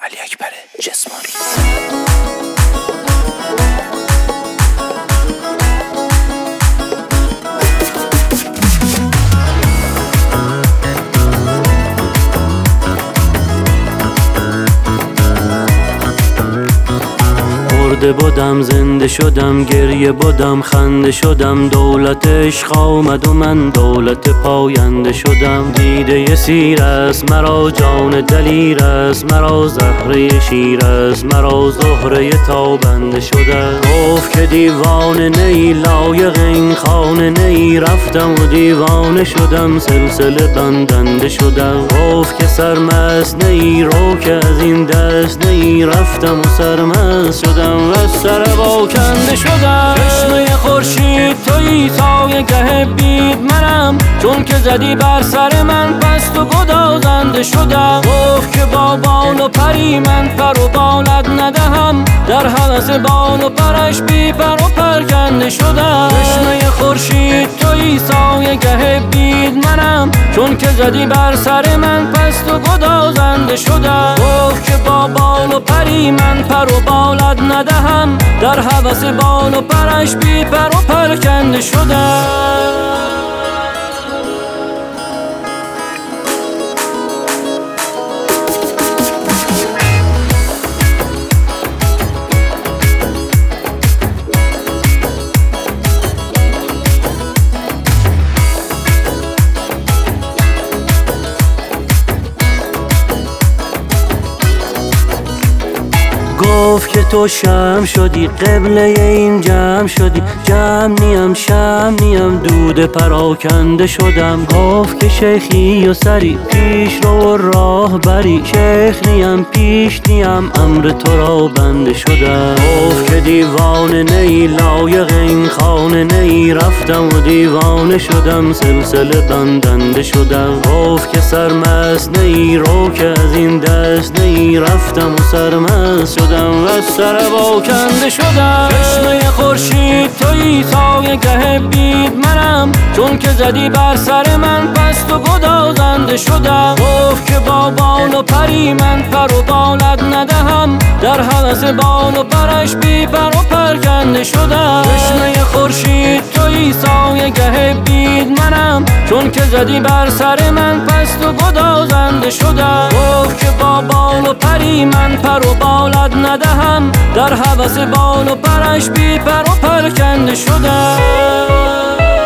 علی اکبر جسمانی. مرده بودم زنده شدم، گریه بودم خنده شدم، دولت عشق آمد و من دولت پاینده شدم. دیده سیر است مرا، جان دلیر است مرا، زهره شیر است مرا، زهره تابنده شده. گفت که دیوانه نی، لایق این خانه نی، رفتم و دیوانه شدم، سلسله بندنده شدم. گفت که سرمست نی، رو که از این دست نی، رفتم و سرمست شدم و سر با کنده شدم. چشمه خورشید تویی، سایه گه بید منم، چون که زدی بر سر من پست و گدازنده شدم. گفت که با بال و پری من پر و بالت ندهم، در هوس بال و پرش بی پر و پرکنده شدم. چشمه خورشید تویی، سایه گه بید منم، چون که زدی بر سر من پست و گدازنده شدم. گفت که با بال و پری من پر و بالت ندهم، در هوس بال و پرش بی پر و پرکنده شدم. گفت که تو شم شدی، قبله این جمع شدی، جمع نیم شم نیم، دود پراکنده شدم. گفت که شیخی و سری، پیش رو راه بری، شیخ نیم پیش نیم، امر تو را بنده شدم. گفت که دیوانه نی، لایق این خانه نی، رفتم و دیوانه شدم، سلسله بندنده شدم. گفت که سرمست نی، رو که از این دست نی، رفتم و سرمست شدم و سر با کنده شدم. چشمه خورشید تویی، سایه گه بید منم، چون که زدی بر سر من پست و گدازنده شدم. گفت که با بال و پری من پر و بالت ندهم، در هوس بال و پرش بی پر و پرکنده شدم. چشمه خورشید تویی، سایه گه بید منم، چون که زدی بر سر من پست و گدازنده شدم. گفت که با بال و پری من پر و بالت ندهم، در هوس بال و پرش بی پر و پرکنده شدم.